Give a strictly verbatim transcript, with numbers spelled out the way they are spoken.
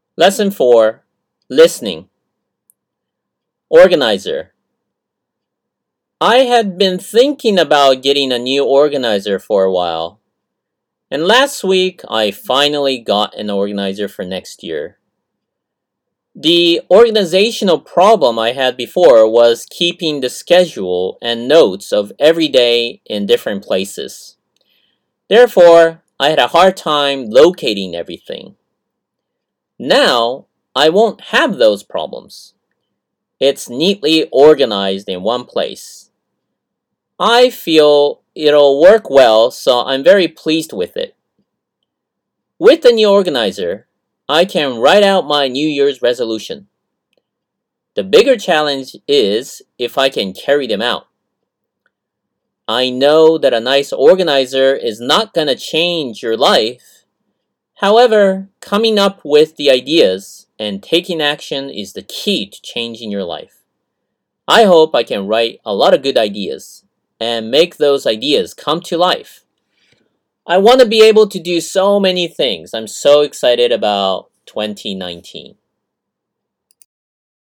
Lesson four, Listening. Organizer. I had been thinking about getting a new organizer for a while, and last week I finally got an organizer for next year. The organizational problem I had before was keeping the schedule and notes of every day in different places. Therefore, I had a hard time locating everything. Now, I won't have those problems. It's neatly organized in one place. I feel it'll work well, so I'm very pleased with it. With the new organizer, I can write out my New Year's resolution. The bigger challenge is if I can carry them out. I know that a nice organizer is not going to change your life. However, coming up with the ideas and taking action is the key to changing your life. I hope I can write a lot of good ideas and make those ideas come to life. I want to be able to do so many things. I'm so excited about twenty nineteen.